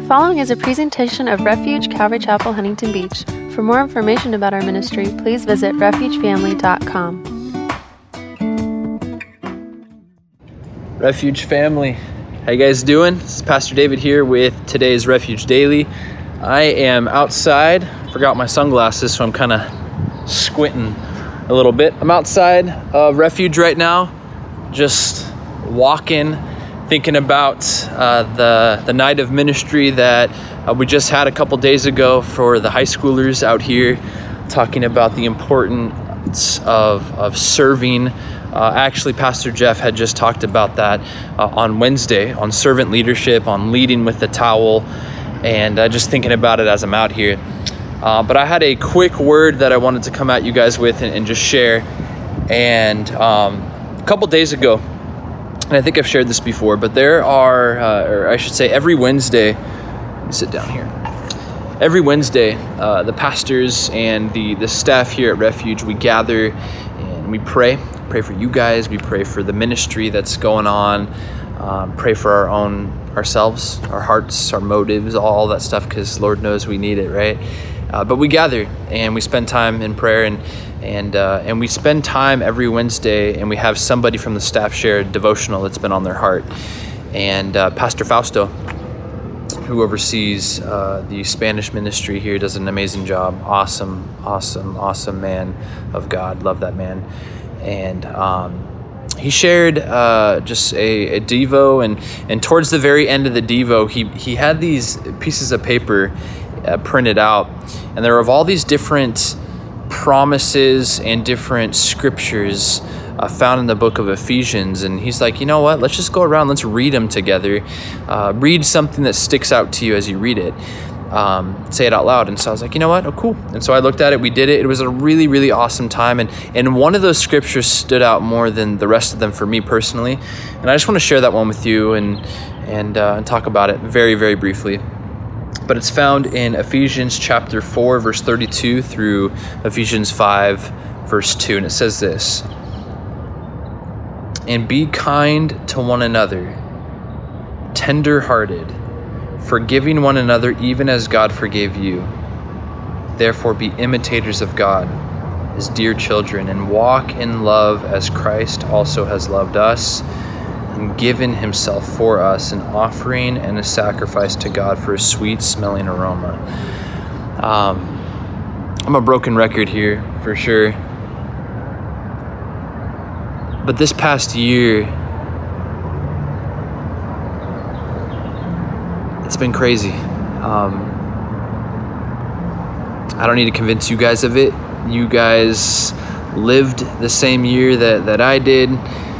following is a presentation of Refuge Calvary Chapel, Huntington Beach. For more information about our ministry, please visit refugefamily.com. Refuge family, how you guys doing? This is Pastor David here with today's Refuge Daily. I am outside, forgot my sunglasses, so I'm kind of squinting a little bit. I'm outside of Refuge right now, just walking, thinking about the night of ministry that we just had a couple days ago for the high schoolers out here, talking about the importance of serving. Actually, Pastor Jeff had just talked about that on Wednesday, on servant leadership, on leading with the towel, and just thinking about it as I'm out here. But I had a quick word that I wanted to come at you guys with and just share. And a couple days ago, and I think I've shared this before, but there are, or I should say every Wednesday, let me sit down here. Every Wednesday, the pastors and the staff here at Refuge, we gather and we pray for you guys. We pray for the ministry that's going on, pray for ourselves, our hearts, our motives, all that stuff, because Lord knows we need it, right? But we gather and we spend time in prayer and we spend time every Wednesday, and we have somebody from the staff share a devotional that's been on their heart. And Pastor Fausto, who oversees the Spanish ministry here, does an amazing job. Awesome man of God. Love that man. And he shared just a Devo, and towards the very end of the Devo, he had these pieces of paper printed out, and there were of all these different promises and different scriptures found in the book of Ephesians. And he's like, you know what, let's just go around, let's read them together. Read something that sticks out to you as you read it. Say it out loud. And so I was like, you know what, oh cool. And so I looked at it, we did it. It was a really, really awesome time. And one of those scriptures stood out more than the rest of them for me personally. And I just want to share that one with you and talk about it very, very briefly. But it's found in Ephesians chapter 4, verse 32 through Ephesians 5, verse 2. And it says this: "And be kind to one another, tender-hearted, forgiving one another even as God forgave you. Therefore be imitators of God as dear children, and walk in love as Christ also has loved us and given himself for us, an offering and a sacrifice to God for a sweet-smelling aroma." I'm a broken record here, for sure. But this past year, it's been crazy. I don't need to convince you guys of it. You guys lived the same year that I did.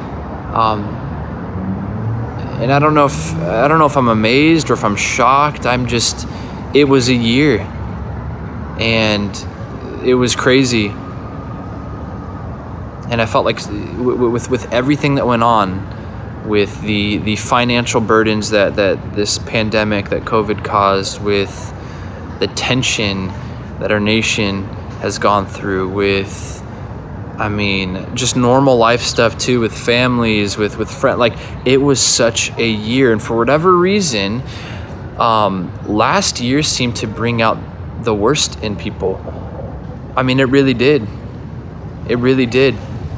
And I don't know if I'm amazed or if I'm shocked. It was a year, and it was crazy. And I felt like with everything that went on, with the financial burdens that this pandemic, that COVID caused, with the tension that our nation has gone through, with just normal life stuff too, with families, with friends. Like, it was such a year. And for whatever reason, last year seemed to bring out the worst in people. It really did. It really did.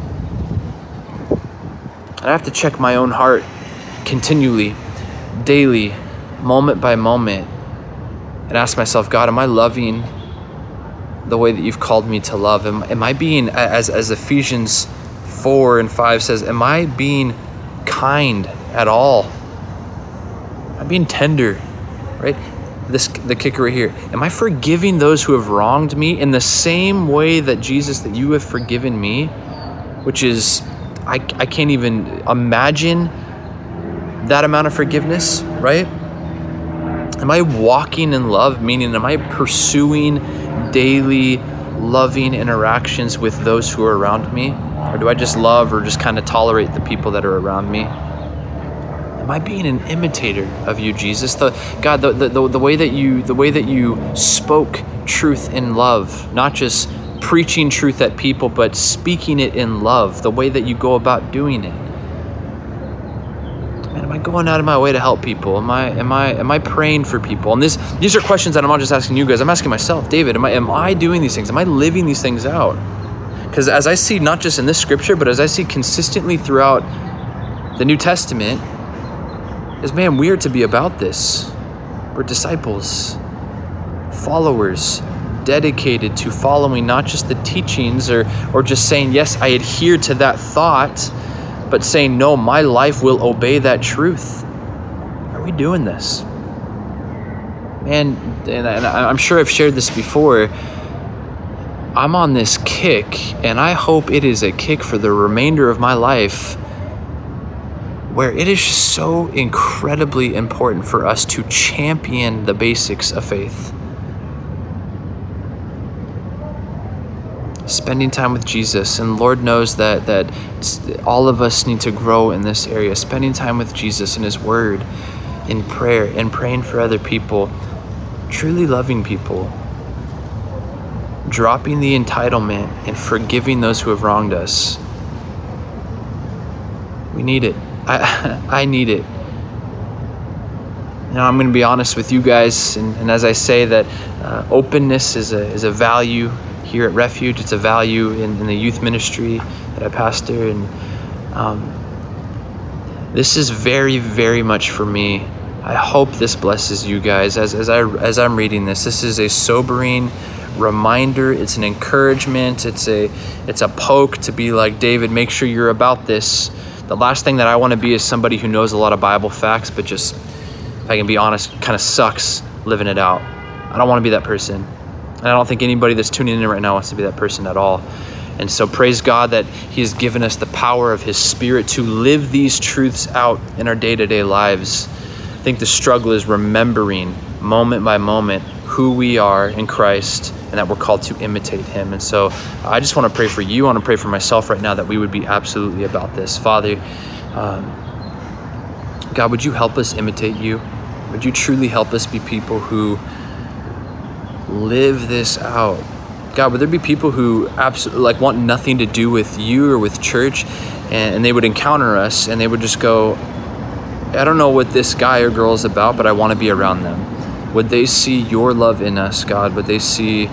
I have to check my own heart continually, daily, moment by moment, and ask myself, God, am I loving the way that you've called me to love? Am I being, as Ephesians 4 and 5 says, am I being kind at all? Am I being tender, right? The kicker right here. Am I forgiving those who have wronged me in the same way that Jesus, that you have forgiven me? Which is, I can't even imagine that amount of forgiveness, right? Am I walking in love? Meaning, am I pursuing daily loving interactions with those who are around me? Or do I just love or just kind of tolerate the people that are around me? Am I being an imitator of you, Jesus? The way that you spoke truth in love, not just preaching truth at people, but speaking it in love, the way that you go about doing it. Man, am I going out of my way to help people? Am I praying for people? And these are questions that I'm not just asking you guys. I'm asking myself, David, am I doing these things? Am I living these things out? Because as I see, not just in this scripture, but as I see consistently throughout the New Testament, is, man, we are to be about this. We're disciples, followers, dedicated to following not just the teachings or just saying, yes, I adhere to that thought, but saying, no, my life will obey that truth. Are we doing this? Man, and I'm sure I've shared this before. I'm on this kick, and I hope it is a kick for the remainder of my life, where it is just so incredibly important for us to champion the basics of faith. Spending time with Jesus, and Lord knows that all of us need to grow in this area. Spending time with Jesus in His Word, in prayer, and praying for other people, truly loving people, dropping the entitlement and forgiving those who have wronged us. We need it. I need it. Now, I'm going to be honest with you guys, and as I say that openness is a value here at Refuge. It's a value in the youth ministry that I pastor, and this is very, very much for me. I hope this blesses you guys as I'm reading this. This is a sobering reminder. It's an encouragement. It's a poke to be like, David, make sure you're about this. The last thing that I want to be is somebody who knows a lot of Bible facts, but just, if I can be honest, kind of sucks living it out. I don't want to be that person. And I don't think anybody that's tuning in right now wants to be that person at all. And so praise God that He has given us the power of His Spirit to live these truths out in our day-to-day lives. I think the struggle is remembering moment by moment who we are in Christ and that we're called to imitate Him. And so I just want to pray for you. I want to pray for myself right now that we would be absolutely about this. Father, God, would you help us imitate You? Would you truly help us be people who live this out? God, would there be people who absolutely want nothing to do with You or with church, and they would encounter us and they would just go, I don't know what this guy or girl is about, but I want to be around them. Would they see Your love in us, God? Would they see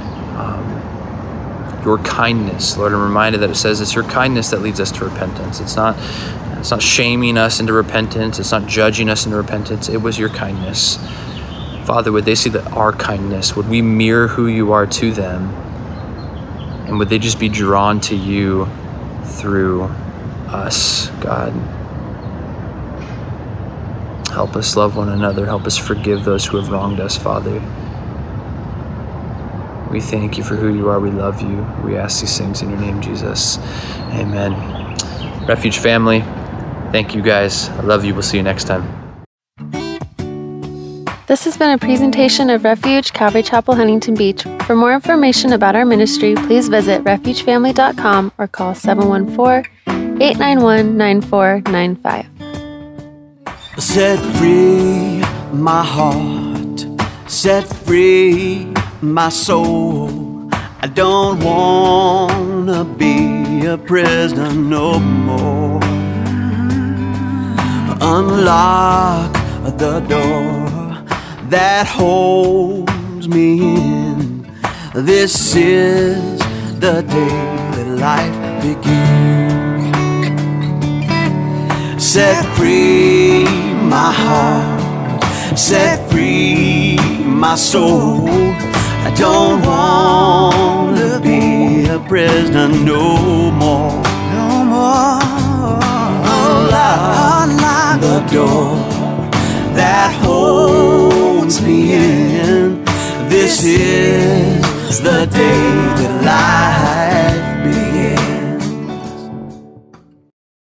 Your kindness? Lord, I'm reminded that it says it's Your kindness that leads us to repentance. It's not shaming us into repentance. It's not judging us into repentance. It was Your kindness. Father, would they see our kindness? Would we mirror who You are to them? And would they just be drawn to You through us, God? Help us love one another. Help us forgive those who have wronged us, Father. We thank You for who You are. We love You. We ask these things in Your name, Jesus. Amen. Refuge family, thank you guys. I love you. We'll see you next time. This has been a presentation of Refuge Calvary Chapel, Huntington Beach. For more information about our ministry, please visit refugefamily.com or call 714-891-9495. Set free my heart, set free my soul. I don't wanna be a prisoner no more. Unlock the door that holds me in. This is the day that life begins. Set free my heart, set free my soul. I don't wanna be a prisoner no more. No more. Unlock the door that holds me in. This is the day